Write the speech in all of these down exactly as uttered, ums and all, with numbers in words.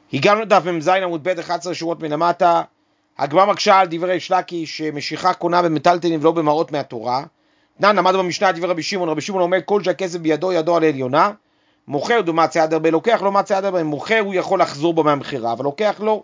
הגענו לדף מ"ז עמוד ב' אחת עשרה שורות מלמטה. הגמרא מקשה על דברי ריש לקיש שמשיכה קונה במטלטלין ולא במעות מהתורה. נן למד במשנה דברי רבי שמעון, רבי שמעון אומר כל שהכסף בידו ידו על העליונה, מוכר דו מצא יד הרבה, לוקח לא מצא יד הרבה, מוכר הוא יכול לחזור בו מהמכירה, אבל לוקח לא.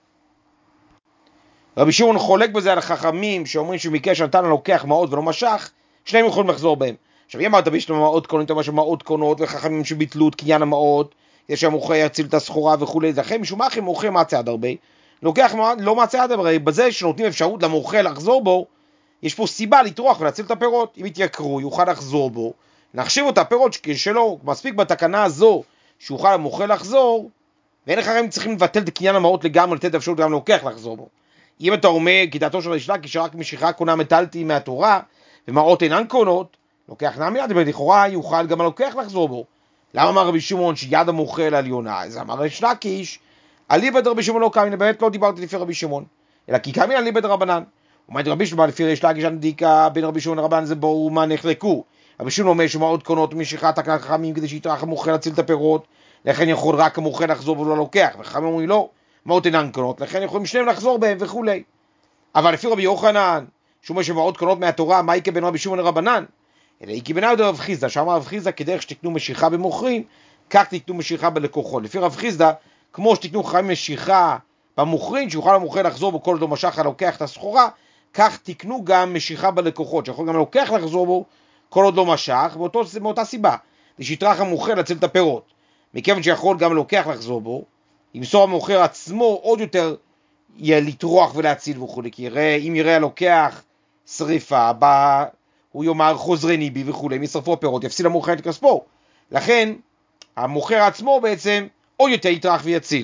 רבי שמעון חולק בזה על החכמים שאומרים שמקש נתן לוקח מעות ולא משך, שניהם יכולים לחזור בהם. עכשיו, אמרת ביש לו מעות קונות, אתה אומר שמעות קונות וחכמים שביטלו את קניין המעות, יש שהמוכר יציל את הסחורה וכו', לכן משום מה אחרי מוכר מצא יד הרבה, לוקח לא מצא יד הרבה, בזה שנותנים אפשרות למוכר לחזור בו, יש פה סיבה לטרוח ולהציל את הפירות. אם יתייקרו, יוכל לחזור בו, נחשיב אותה פירות שלו, מספיק בתקנה הזו שיוכל המוכר לחזור, ואין אחרים צריכים לבטל את קניין המעות לגמרי, לתת אפשרות גם לוקח לחזור בו. אם אתה אומר, כדעתו של ריש לקיש שרק משיכה קונה מטלטלין מהתורה, ומעות אינן קונות, לוקח נע מיד, לכאורה יוכל גם הלוקח לחזור בו. למה אמר רבי שמעון שיד המוכר לעליונה? אז אמר ריש לקיש, אליבא דרבי שמעון לא קמין, באמת לא דיברתי לפי רבי שמעון, אלא כי קמין אליבא דרבנן. אומרת רבי שמעון לפי ריש לקיש הנדיקה בין רבי שמעון לרבנן זה ברור מה נחלקו. רבי שמעון אומר שמעות קונות משיכת החכמים כדי שיטרח המוכר להציל את הפירות, לכן יכול רק המוכר לחזור ולא לוקח, וחכמים אומרים לא, מעות אינן קונות, לכן יכולים שניהם לחזור בהם וכולי. אבל לפי רבי יוחנן, שהוא אומר שמעות קונות מהתורה, מה יקה בין רבי שמעון לרבנן? אלא יקה בין רב חיסדא, שאמר רב חיסדא כדרך שתקנו משיכה במוכרים, כך תקנו משיכה בלקוחות. לפי רב חיסדא, כמו שתקנו חכמים משיכה במוכרים, שיוכל המוכר לחזור בו כל עוד לא משך הלוקח את הסחורה, כך תקנו גם משיכה בלקוחות, שיכול גם לוקח לחזור בו כל עוד לא משך, באותו, מאותה סיבה, שיטרח המוכר להציל את הפירות. מכיוון שיכול גם לוקח לחזור בו, ימסור המוכר עצמו עוד יותר לטרוח ולהציל וכו', כי יראה, אם יראה הלוקח שריפה, בא, הוא יאמר חוזרני בי וכו', אם ישרפו הפירות, יפסיד המוכר את כספו. לכן, המוכר עצמו בעצם עוד יותר יטרח ויציל.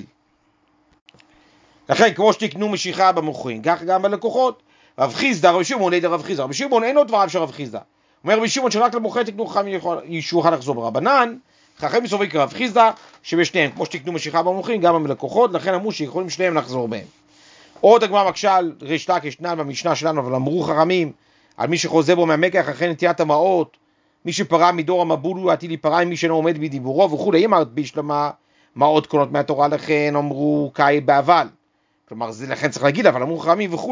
לכן, כמו שתקנו משיכה במוכרים, כך גם בלקוחות. רב חיסדא, רבי שמעון לידי רב חיסדא, רבי שמעון אין עוד דבריו של רב חיסדא. אומר רבי שמעון שרק למוכר תקנו חכמים שיוכל לחזור ברבנן, חכמים סוברים כרב חיסדא שבשניהם, כמו שתקנו משיכה במוכרים, גם בלקוחות, לכן אמרו שיכולים שניהם לחזור בהם. עוד הגמרא מקשה על ריש לקיש נן במשנה שלנו, אבל אמרו חכמים על מי שחוזר בו מהמקח אחרי נטיית המעות, מי שפרע מדור המבול הוא עתיד להיפרע עם מי שאינו עומד בדיבורו וכו'. אמרת בישלמה מעות קונות מהתורה, לכן אמרו קאי באבל, כלומר זה לכן צריך להגיד, אבל אמרו חכמים וכו'.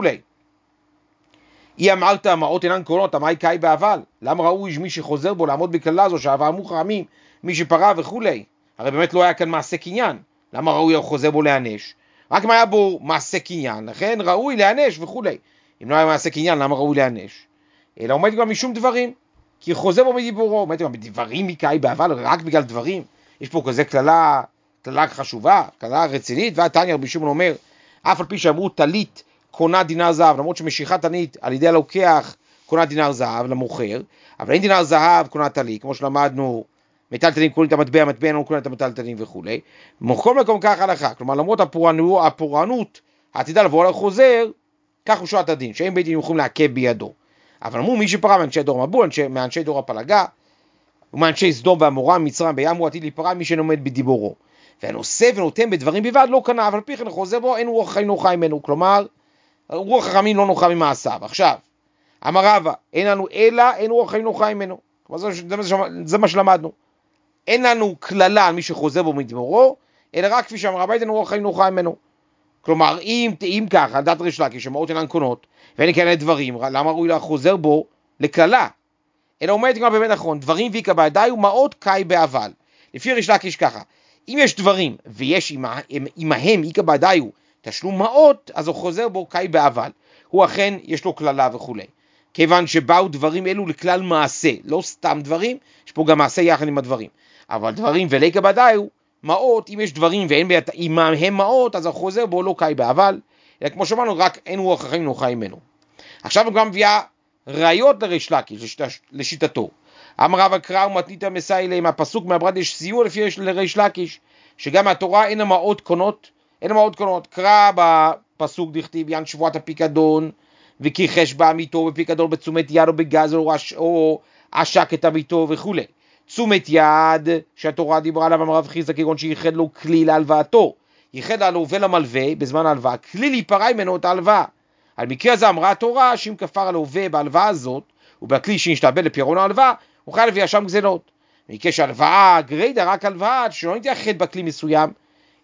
היא אמרת מעות אינן קונות, אמרה קאי באבל, למה ראוי מי שחוזר בו לעמוד בכללה זו שעבר אמרו חכמים מי שפרע וכו'. הרי באמת לא היה כאן מעשה קניין, למה ראוי חוזר בו להענש? רק מה היה בו מעשה קניין, לכן ראוי להענש וכו'. אם לא היה מעשה קניין, למה ראוי להענש? אלא עומד גם משום דברים, כי חוזר בו מדיבורו, עומד גם בדברים מקאי באבל, רק בגלל דברים. יש פה כזה כללה, כללה חשובה, כללה רצינית, והתניא רבי שמעון אומר, אף על פי שאמרו טלית קונה דינר זהב, למרות שמשיכת טלית על ידי הלוקח קונה דינר זהב למוכר, אבל אין דינר זהב קונה טלית, כמו שלמדנו, מטלטלים קונים את המטבע, המטבע לא קונה את המטלטלים וכו'. בכל מקום כך הלכה, כלומר למרות הפורענות, הפורענות העתידה לבוא על החוזר, כך הוא שועת הדין, שאין בית דין יכולים לעכב בידו. אבל אמרו מי שפרע מאנשי דור המבול, מאנשי דור הפלגה, ומאנשי סדום ועמורה, מצרים בים, הוא עתיד להיפרע מי שנעמד בדיבורו. והנושא ונותן בדברים בלבד לא קנה, אבל פי כן חוזר בו, אין רוח חיים נוחה ממנו, כלומר, רוח החכמים לא נוחה ממעשיו. עכשיו, אמר רבא, אין לנו אלא, אין רוח חיים נוחה ממנו. זה, זה, זה, זה מה שלמדנו. אין לנו כללה על מי שחוזר בו מדברו, אלא רק כפי שאמר רבא, אין רוח חיים נוחה ממנו. כלומר, אם, אם ככה, דת ריש לקיש, שמעות אינן קונות, ואין כאלה דברים, למה ראוי לחוזר בו לכללה? אלא אומרת גם באמת נכון, דברים ויקה בידי ומעות קאי באבל. לפי ריש לקיש ככה, אם יש דברים ויש עמהם ויקה בידי הוא תשלום מעות, אז הוא חוזר בו קאי באבל. הוא אכן יש לו כללה וכו'. כיוון שבאו דברים אלו לכלל מעשה, לא סתם דברים, יש פה גם מעשה יחד עם הדברים. אבל דברים וליקה בידי הוא מעות, אם יש דברים ואין עמהם מעות, אז הוא חוזר בו לא קאי באבל. אלא כמו שאמרנו, רק אין רוח החיים נוחה ממנו. עכשיו הוא גם מביאה ראיות לריש לקיש, לשיטתו. אמר רבא קרא ומתנית מסייע להם, הפסוק מהברד יש סיוע לפי לריש לקיש, שגם מהתורה אין המעות קונות, אין המעות קונות. קרא בפסוק דכתיב יען שבועת הפיקדון, וכיחש בעמיתו בפיקדון בתשומת יד או בגזל או, או עשק את עמיתו וכו'. תשומת יד שהתורה דיברה עליו, אמר רב חיסדא, כגון שייחד לו כלי להלוואתו, ייחד להלווה למלווה בזמן ההלוואה, כלי להיפרע ממנו את ההלוואה. על מקרה הזה אמרה התורה, שאם כפר הלווה בהלוואה הזאת, ובכלי שנשתעבד לפירעון ההלוואה, הוא חייב להביא שם גזלות. מקרה שהלוואה גרידא, רק הלוואה, שלא נתייחד בכלי מסוים,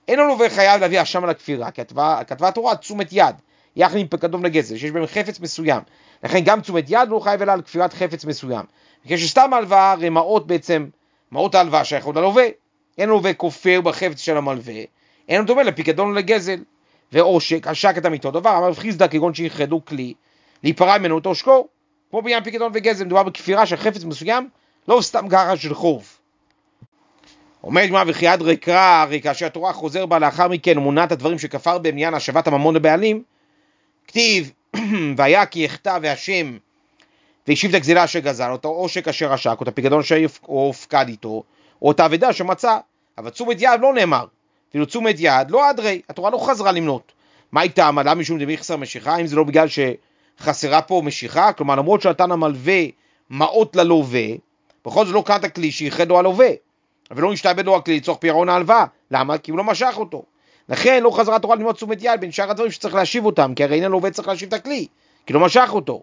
אין הלווה חייב להביא אשם על הכפירה, כי כתבה התורה תשומת יד, יחד עם פיקדון לגזל, שיש בהם חפץ מסוים. לכן גם תשומת יד לא חייב אלא על כפירת חפץ מסוים. כשסתם הלוואה, הרי מעות בעצם, מעות ההלוואה שייכות ללווה. אין הלווה כופר בחפץ של המלווה, אין דומה לפיקדון לגזל. ועושק, עשק את המיתו דבר, אמר חיסדא כגון שיחדו כלי, להיפרע ממנו אותו עושקו, כמו בעניין פיקדון וגזל, מדובר בכפירה של חפץ מסוים, לא סתם ככה של חוב. עומד גמרא וכי עד ריקרא, הרי כאשר התורה חוזר בה לאחר מכן ומונעת הדברים שכפר בעניין השבת הממון לבעלים, כתיב, והיה כי יחטא והשם והשיב את הגזלה אשר גזל, אותו עושק אשר עשק, או את הפיקדון שהופקד איתו, או את האבדה שמצא, אבל תשומת יד לא נאמר, אפילו תשומת יד לא אדרי, התורה לא חזרה למנות. מה הייתה עמלה משום דמי חסר משיכה, אם זה לא בגלל שחסרה פה משיכה, כלומר למרות שנתן המלווה מעות ללווה, בכל זאת לא קנת הכלי שיחד לו הלווה, ולא נשתעבד לו הכלי לצורך פירעון ההלוואה. למה? כי הוא לא משך אותו. לכן לא חזרה התורה למנות תשומת יד בין שאר הדברים שצריך להשיב אותם, כי הרי אין הלווה צריך להשיב את הכלי, כי לא משך אותו.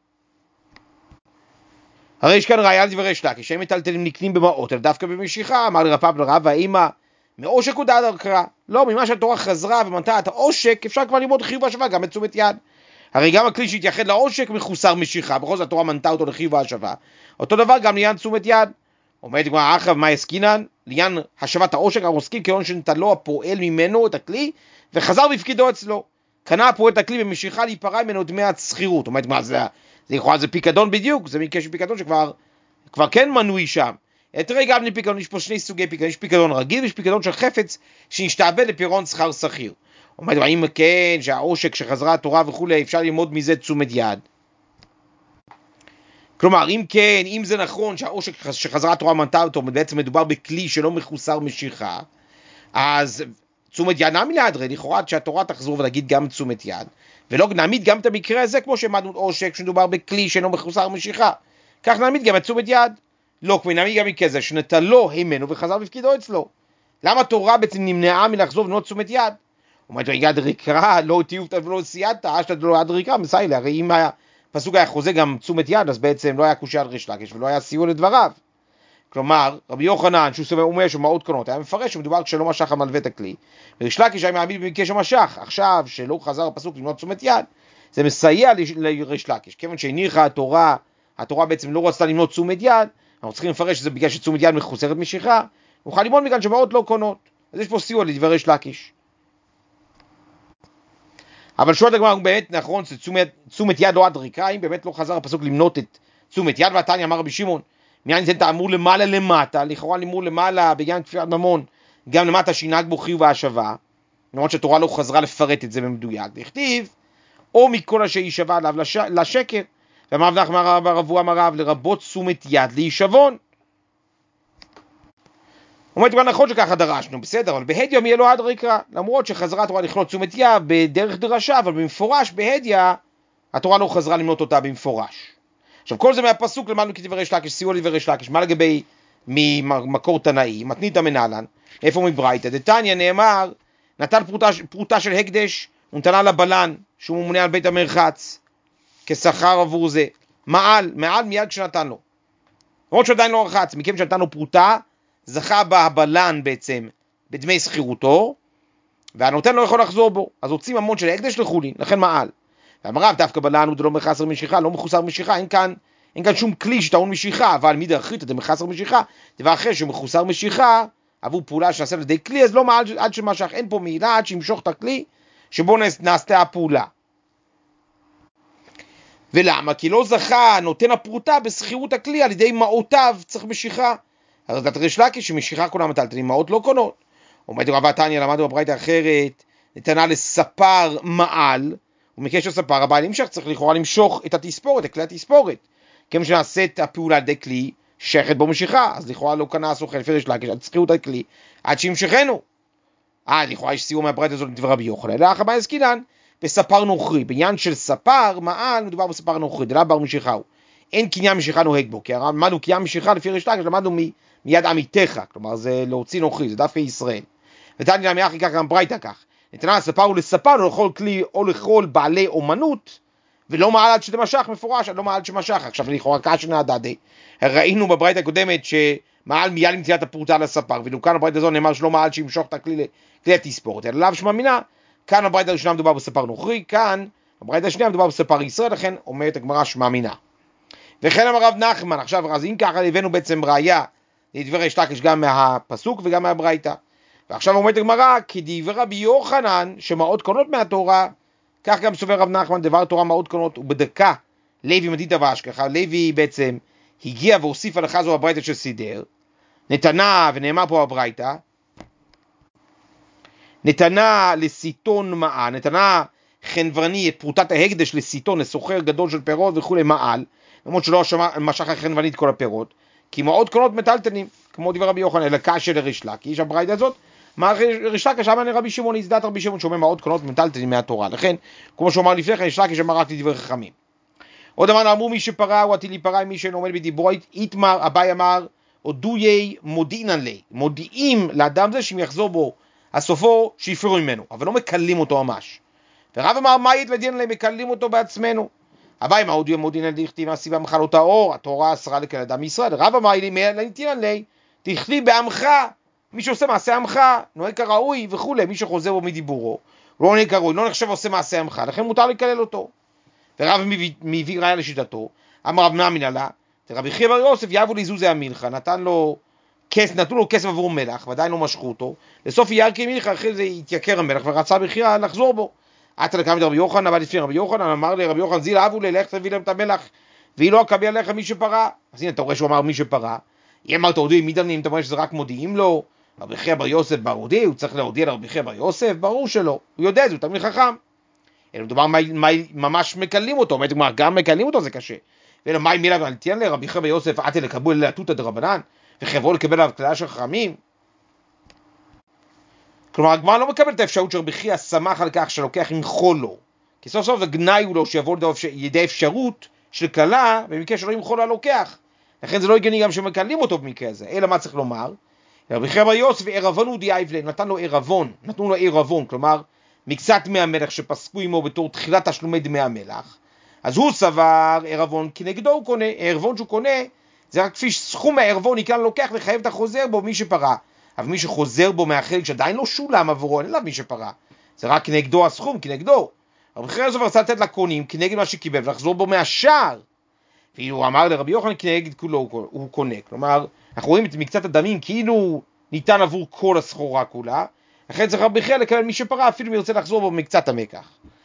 הרי יש כאן ראיה לדברי ריש לקיש, שהם מטלטלים נקנים במעות, אלא דווקא במשיכה. אמר לרב פאפא לרב, האמא מעושק הוא דעת הקרא? לא, ממה שהתורה חזרה ומנתה את העושק, אפשר כבר ללמוד חיוב והשבה גם בתשומת יד. הרי גם הכלי שהתייחד לעושק מחוסר משיכה, בכל זאת התורה מנתה אותו לחיוב והשבה. אותו דבר גם לעניין תשומת יד. אומרת גמרא אחרא מה עסקינן? לעניין השבת העושק הרוסקים כיוון שנתן לו הפועל ממנו את הכלי וחזר והפקידו אצלו. קנה הפועל את הכלי במשיכה להיפרע ממנו דמי השכירות. אומרת גמרא, זה זה יכול להיות זה פיקדון בדיוק, זה מקרה של פיקדון שכבר כבר כן מנוי שם. תראה גם לפיקדון, יש פה שני סוגי פיקדון, יש פיקדון רגיל ויש פיקדון של חפץ שנשתעבד לפירעון שכר שכיר. אומרת, האם כן שהעושק שחזרה התורה וכולי, אפשר ללמוד מזה תשומת יד? כלומר, אם כן, אם זה נכון שהעושק שחזרה התורה מנתה אותו, בעצם מדובר בכלי שלא מחוסר משיכה, אז תשומת יד נעמי לאדרי, לכאורה שהתורה תחזור ולהגיד גם תשומת יד, ולא נעמיד גם את המקרה הזה כמו שמדנו עושק שמדובר בכלי שאינו מחוסר משיכה, כך נעמיד גם את תשומת יד. לא, כמו נעמיד גם מכזה שנטלו הימנו וחזר בפקידו אצלו. למה התורה בעצם נמנעה מלחזור ולמנות תשומת יד? אומרת, יד ריקרא, לא תיובתא ולא סייעתא, אשתא לא יד ריקרא, מסיילה. הרי אם הפסוק היה חוזה גם תשומת יד, אז בעצם לא היה קושי על ריש לקיש ולא היה סיוע לדבריו. כלומר, רבי יוחנן, שהוא אומר שמעות קונות, היה מפרש שמדובר כשלא משך המלווה את הכלי. וריש לקיש היה מעמיד במקרה שמשך. עכשיו, שלא חזר הפסוק למנות תשומת יד, זה מסייע לריש לקיש. כיוון שהניחה התורה, התורה בעצם לא רצתה למנות תשומת יד, אנחנו צריכים לפרש שזה בגלל שתשומת יד מחוסרת משיכה, נוכל ללמוד מכאן שמעות לא קונות. אז יש פה סיוע לדברי ריש לקיש. אבל שואלת הגמרא, באמת נכון, תשומת יד לא עד ריקרא, אם באמת לא חזר הפסוק למנות את תשומת יד, והתניא אמר רבי שמעון, מעניין זה תאמור למעלה למטה, לכאורה לימור למעלה בעניין כפירת ממון, גם למטה שינהג בו חיוב והשבה, למרות שהתורה לא חזרה לפרט את זה במדויק, דכתיב, או מכל אשר יישבע עליו לש... לשקר, ואמר רב נחמן אמר רב הוא אמר רב לרבות תשומת יד להישבון. אומרת כבר נכון שככה דרשנו, בסדר, אבל בהדיא מי אלוה עד ריקרא, למרות שחזרה התורה לכלול תשומת יד בדרך דרשה, אבל במפורש בהדיא התורה לא חזרה למנות אותה במפורש. עכשיו כל זה מהפסוק למדנו כדברי ריש לקיש, סיוע לדברי ריש לקיש. מה לגבי ממקור תנאי, מתניתא מנהלן, איפה מברייתא? דתניא נאמר, נתן פרוטה, פרוטה של הקדש ונתנה לבלן שהוא ממונה על בית המרחץ כשכר עבור זה, מעל, מעל מיד כשנתן לו, למרות שעדיין לא רחץ, מכיוון שנתן לו פרוטה זכה בה הבלן בעצם בדמי שכירותו, והנותן לא יכול לחזור בו, אז הוציא ממון של הקדש לחולין, לכן מעל. ואמר דווקא בלן הוא דלא מחסר משיכה, לא מחוסר משיכה, אין כאן, אין כאן שום כלי שטעון משיכה, אבל מי דאחריתא דמחסר משיכה, דבר אחר שמחוסר משיכה, עבור פעולה שעשה לידי כלי, אז לא מעל עד שמשך, אין פה מעילה עד שימשוך את הכלי, שבו נעשתה הפעולה. ולמה? כי לא זכה נותן הפרוטה בסחירות הכלי, על ידי מעותיו צריך משיכה. אז דעת ריש לקיש שמשיכה כולם מטלטלים, מעות לא קונות. עומד רב התניא, למדנו בברייתא אחרת, נתנה לספר מעל, ומקרה של ספר הבעל נמשך, צריך לכאורה למשוך את התספורת, את כלי התספורת. כיוון שנעשה את הפעולה על ידי כלי, שייכת בו משיכה, אז לכאורה לא קנה הסוכן לפי ריש לקיש, עד שכירות הכלי, עד שימשכנו. אה, לכאורה יש סיום מהברייתא הזאת לדבר רבי יוחנן, לאחר מה עסקינן? בספר נוכרי, בעניין של ספר מעל, מדובר בספר נוכרי, דלה בר משיכהו. אין קניין משיכה נוהג בו, כי למדנו קניין משיכה לפי ריש לקיש, למדנו מ, מיד עמיתך, כלומר זה להוציא נוכרי, זה דווקא ישראל. ותניא נמי כך גם ברייתא כך. נתנה לספר ולספר או לכל כלי או לכל בעלי אומנות, ולא מעל עד שתמשך מפורש, לא מעל עד שמשך. עכשיו לכאורה קשה נעדדי, ראינו בברית הקודמת שמעל מיד למציאת הפרוטה לספר, ואילו כאן בברית הזו נאמר שלא מעל שימשוך את הכלי התספורת, אלא לאו שמע מינה, כאן בברית הראשונה מדובר בספר נוכרי, כאן בברית השנייה מדובר בספר ישראל, לכן אומרת הגמרא שמע מינה. וכן אמר רב נחמן, עכשיו אז אם ככה הבאנו בעצם ראיה לדברי ריש לקיש גם מהפסוק וגם מהברייתא. ועכשיו אומרת הגמרא, כדברי רבי יוחנן שמעות קונות מהתורה, כך גם סובר רב נחמן, דבר תורה מעות קונות, ובדקה לוי מדיתא ואשכחא, לוי בעצם הגיע והוסיף הלכה זו בברייתא של סידר, נתנה, ונאמר פה בברייתא, נתנה לסיטון מעל, נתנה חנווני את פרוטת ההקדש לסיטון, לסוחר גדול של פירות וכו' מעל, למרות שלא משך החנווני את כל הפירות, כי מעות קונות מטלטלים, כמו דבר רבי יוחנן, אלא קשה לריש לקיש, הברייתא הזאת, מה ריש לקיש אמר לרבי שמעון, הזדת רבי שמעון שאומר מעות קונות מטלטלים מהתורה, לכן, כמו שאומר לפני כן, ריש לקיש אמר רק לדברי חכמים. עוד דבר אמרו מי שפרה הוא עתיד להיפרע, מי שאינו עומד בדיברו, איתמר, אביי אמר, הודויי מודיעינן לי, מודיעים לאדם זה שאם יחזור בו הסופו שיפרו ממנו, אבל לא מקלים אותו ממש. ורב אמר מה יתלדין לי, מקלים אותו בעצמנו. אביי אמר הודויי מודיעינן לי, תכתיב הסיבה מחלות האור, התורה אסרה לקל אדם מישראל. רב אמר לי, נתינן לי, תכתיב בעמך, מי שעושה מעשה עמך, נוהג כראוי וכו', מי שחוזר בו מדיבורו, לא נוהג כראוי, לא נחשב עושה מעשה עמך, לכן מותר לקלל אותו. ורב מביא ראיה לשיטתו, אמר רב נמין עלה, רבי חייא בר יוסף יבוא ליזוזי המלכה, נתן לו כסף, נתנו לו כסף עבור מלח, ועדיין לא משכו אותו, לסוף ירקי מלכה, אחרי זה התייקר המלח, ורצה בחייה לחזור בו. עתה לקם את רבי יוחנן, אבל לפני רבי יוחנן, אמר לי רבי יוחנן, זיל אבו לי, לך תביא להם את המלח, והיא לא אקבל עליך מי שפרה. אז הנה, אתה רואה שהוא אמר מי שפרה, היא אמרת הודיעי מי דנים, אתה רואה שזה רק מודיעים לו, רבי חייא בר יוסף בהודיע, הוא צריך להודיע לרבי חייא בר יוסף, ברור שלא, הוא יודע, זה תמיד חכם. אלא מדובר מה ממש מקלים אותו, אומרת גמרא, גם מקלים אותו זה קשה. ואלא מה מילה גם תיאן לרבי חייא בר יוסף, עתה לקבול להטותא דרבנן, וחברו לקבל עליו כללה של חכמים. כלומר, הגמרא לא מקבל את האפשרות שרבי חייא שמח על כך שלוקח עם חולו, כי סוף סוף זה גנאי הוא לו שיבוא לידי אפשרות של כללה, במקרה שלא עם חולו הלוקח. לכן זה לא הגיוני גם שמקלים אותו במקרה הזה. אלא מה צריך לומר? רבי חייא בר יוסף עירבון הוא דייב ליה, נתן לו עירבון, נתנו לו עירבון, כלומר מקצת דמי המלח שפסקו עמו בתור תחילת תשלומי דמי המלח, אז הוא סבר עירבון כנגדו הוא קונה, העירבון שהוא קונה זה רק כפי סכום העירבון יקן לוקח לחייב את החוזר בו מי שפרה, אבל מי שחוזר בו מהחלק שעדיין לא שולם עבורו, אין אליו מי שפרה, זה רק כנגדו הסכום, כנגדו. רבי חייא בר יוסף רצה לתת לקונים כנגד מה שקיבל ולחזור בו מהשאר, והוא אמר לרבי יוחנן כנגד כולו הוא קונה, כלומר אנחנו רואים את מקצת הדמים כאילו ניתן עבור כל הסחורה כולה, לכן צריך רבי חייא לקבל מי שפרה אפילו מי ירצה לחזור בו מקצת המקח.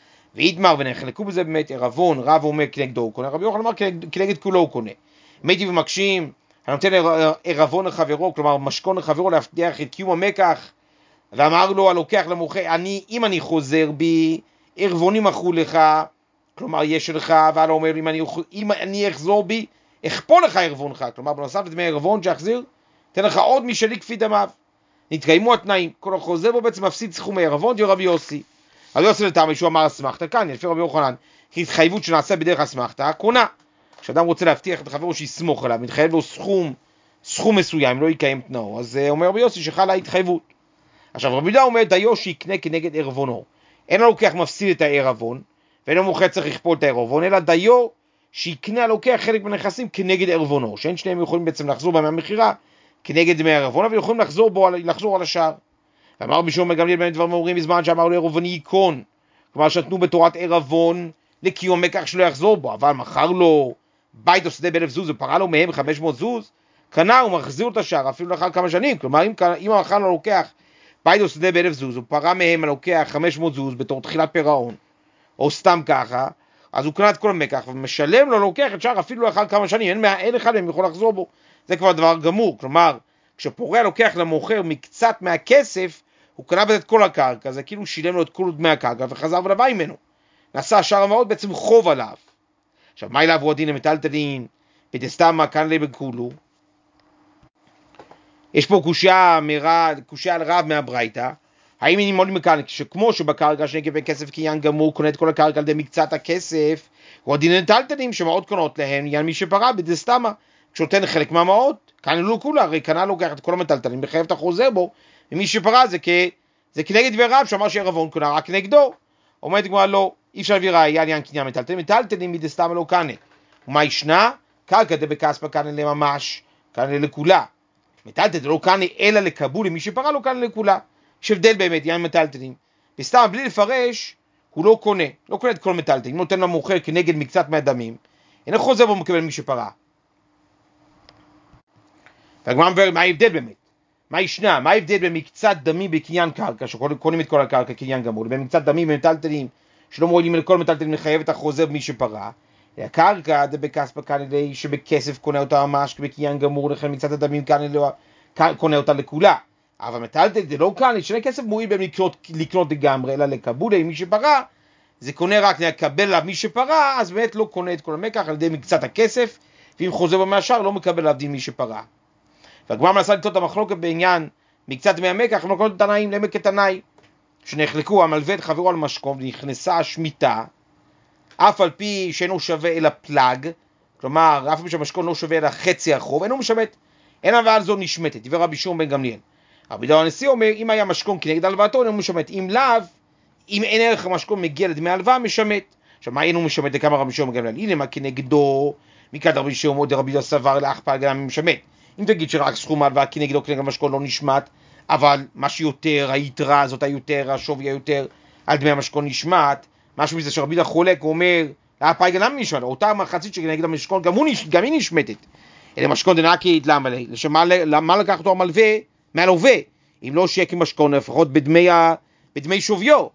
ויתמר ונחלקו בזה באמת עירבון, רב אומר כנגדו הוא קונה, רבי יוחנן אמר כנגד כולו הוא קונה. מייתי ומקשים, אני נותן עירבון לחברו, כלומר משכון לחברו להבטיח את קיום המקח, ואמר לו הלוקח למוכר, אני, אם אני חוזר בי, עירבונים אחו לך, כלומר יש לך, ואללה אומר, אם אני, אם אני אחזור בי, אכפול לך עירבונך, כלומר בנוסף לדמי עירבון שיחזיר, תן לך עוד משלי כפי דמיו. נתקיימו התנאים, כל החוזר בו בעצם מפסיד סכום העירבון, דיו רבי יוסי. רבי יוסי לטעם ישוע אמר אסמכתא, כאן, לפי רבי יוחנן, התחייבות שנעשה בדרך אסמכתא, קונה. כשאדם רוצה להבטיח את החברו שיסמוך עליו, מתחייב לו סכום, סכום מסוים, לא יקיים תנאו, אז אומר רבי יוסי שחלה ההתחייבות. עכשיו רבי יהודה אומר, דיו שיקנה כנגד עירבונו. אין הלוקח מפסיד את העירבון, ואין המוכר צריך לכפול את העירבון, אלא דיו שיקנה הלוקח חלק מהנכסים כנגד עירבונו, שאין שניהם יכולים בעצם לחזור בהם מהמחירה, כנגד דמי העירבון, אבל יכולים לחזור בו, לחזור על השאר. ואמר בשום מגמליאל בין דברים אומרים בזמן שאמר לו עירבון ייקון, כלומר שנתנו בתורת עירבון לקיום מקח שלא יחזור בו, אבל מכר לו בית או שדה באלף זוז ופרה לו מהם חמש מאות זוז, קנה הוא מחזיר את השאר אפילו לאחר כמה שנים. כלומר אם, אם המכר לו לוקח בית או שדה באלף זוז ופרה מהם הלוקח חמש מאות זוז בתור תחילת פירעון, או סתם ככה, אז הוא קנה את כל המקח ומשלם לו לוקח את שאר אפילו לאחר כמה שנים, אין, אין אחד מהם יכול לחזור בו. זה כבר דבר גמור. כלומר כשפורע לוקח למוכר מקצת מהכסף, הוא קנה בזה את כל הקרקע, זה כאילו שילם לו את כל דמי הקרקע וחזר ולבא ממנו. נעשה שאר המעות בעצם חוב עליו. עכשיו, מה אליו הוא הדין המטלטלין? ודסתמה כאן לי בכולו. יש פה קושיה, מרד, קושיה על רב מהברייתא. האם אני מוליד מכאן, שכמו שבקרקע שנגב בין כסף קניין גמור, קונה את כל הקרקע על ידי מקצת הכסף, הוא הדין המטלטלין שמעות קונות להם, עניין מי שפרה בדסתמה. כשנותן חלק מהמעות, כאן לא כולה, הרי קנה לוקח את כל המטלטלים, בחייב את החוזר בו, ומי שפרה זה, כ... זה כנגד דבר רב, שאמר שעירבון קונה רק נגדו. אומרת גמרא לא, אי אפשר להביא ראייה לעניין קניין מטלטלים, מטלטלים מדסתם לא קנה. ומה ישנה? קרקע דבכספא קנה לממש, קנה לכולה. מטלטל לא קנה אלא לקבול, למי שפרה לא קנה לכולה. יש הבדל באמת, עניין מטלטלים. וסתם, בלי לפרש, הוא לא קונה, לא קונה את כל מטלטל, אם נותן למוכר כנגד מקצת מהדמים, אינו חוזר בו מקבל מי שפרה. והגמרא אומר, מה ההבדל באמת? מה ישנה? מה ההבדל במקצת דמים בקניין קרקע, שקונים את כל הקרקע קניין גמור, לבין מקצת דמים במטלטלים, שלא מועילים לכל מטלטלים לחייב את החוזר במי שפרה, הקרקע דבכספא קנה שבכסף קונה אותה ממש בקניין גמור, לכן מקצת הדמים קונה אותה לכולה. אבל מטלטל זה לא קנה, שני כסף מועיל בהם לקנות, לקנות לגמרי, אלא לקבולה עם מי שפרה, זה קונה רק לקבל עליו מי שפרה, אז באמת לא קונה את כל המקח על ידי מקצת הכסף, ואם חוזר בו מהשאר לא מקבל עליו דין מי שפרה. והגמרא מנסה לטעות את המחלוקת בעניין מקצת מהמקח, הם מקנות תנאים לעמק תנאי, שנחלקו המלווה את חברו על משכון, ונכנסה השמיטה, אף על פי שאינו שווה אלא פלג, כלומר, אף על פי שהמשכון לא שווה אלא חצי החוב, אינו משמט, אין הלוואה על זו נשמטת, דבר רבי שמעון בן גמליאל. רבי יהודה הנשיא אומר, אם היה משכון כנגד הלוואתו, אינו משמט, אם לאו, אם אין ערך המשכון מגיע לדמי הלוואה, משמט. עכשיו, מה אינו משמט לכמה רבי שמעון בן גמליאל? הנה מה כנגדו, מכד רבי שמעון דרבי יהודה סבר לאכפא הגנה משמט. אם תגיד שרק סכום ההלוואה כנגדו כנגד המשכון לא נשמט, אבל מה שיותר, היתרה הזאת היותר, השווי היותר, על דמי המשכון נשמט, משהו מזה שרבי יהודה חולק, הוא אומר, האפאי גם נשמט, אותה מחצית שכנגד המשכון, גם, נש... גם היא נשמטת. אלא משכון דנקית, למה? לשם מה לקח אותו המלווה מהלווה? אם לא שיהיה כמשכון, לפחות בדמי, ה... בדמי שוויו.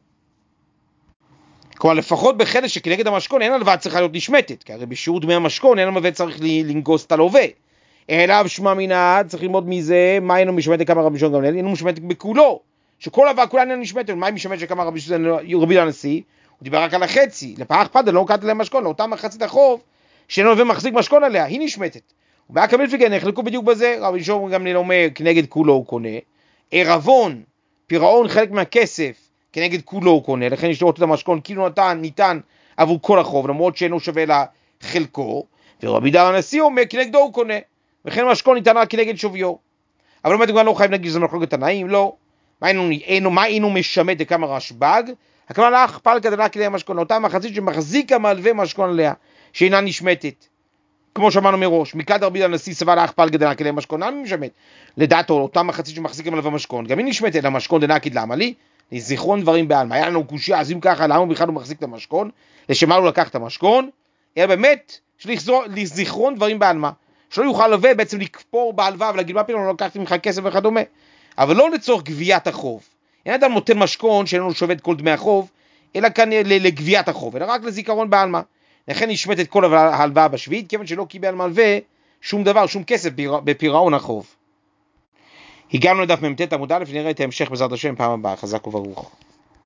כלומר, לפחות בחדש שכנגד המשכון, אין הלוואה צריכה להיות נשמטת, כי הרי בשיעור דמי המשכון, אין המלווה צריך לנגוס את הלווה. אלא שמע מנעד, צריך ללמוד מזה, מה אינו משמט לכמה רבי שמעון גמליאל? אינו משמט בכולו, שכל הלוואה כולה אינו נשמטת. מה היא משמט לכמה רבי יהודה הנשיא? הוא דיבר רק על החצי, לפח פדה לא קראת להם משכון, לאותה מחצית החוב, שאינו לווה מחזיק משכון עליה, היא נשמטת. ובהקא מילפי נחלקו בדיוק בזה, רבי שמעון גמליאל אומר, כנגד כולו הוא קונה, עירבון, פירעון חלק מהכסף, כנגד כולו הוא קונה, לכן יש לראות את המשכון, כאילו נתן, ניתן עבור כל החוב, למרות שאינו שווה לחלקו, ורבי יהודה הנשיא אומר, כנגדו הוא קונה, וכן משכון ניתן רק כנגד שוויו. אבל באמת כבר לא חייב להגיד שזה מחלוקת תנאים, לא. מה אינו, מה אינו משמט לכמה רשב"ג? הכוונה לך פלגא דנקי כדי המשכון, אותה מחצית שמחזיק המלווה משכון עליה, שאינה נשמטת. כמו שאמרנו מראש, מכד רבי יהודה הנשיא סבר לך פלגא דנקי כדי משכון, למה משמט? לדעתו, אותה מחצית שמחזיק המלווה משכון, גם היא נשמטת, המשכון דנקי למה לי? לזיכרון דברים בעלמא. היה לנו קושיה, אז אם ככה, למה בכלל הוא מחזיק את המשכון? לשם מה הוא לקח את המשכון? אלא באמת, לזיכרון דברים בעלמא. שלא יוכל לווה בעצם לקפור בהלוואה ולהגיד מה פתאום לא לקחתי ממך כסף וכדומה, אבל לא לצורך גביית החוב. אין אדם נותן משכון שאינו שווה את כל דמי החוב, אלא כאן לגביית החוב, אלא רק לזיכרון בעלמא. לכן נשמט את כל ההלוואה בשביעית, כיוון שלא קיבל מלווה שום דבר, שום כסף בפירעון החוב. הגענו לדף מ"ט עמוד א', ונראה את ההמשך בעזרת השם פעם הבאה. חזק וברוך.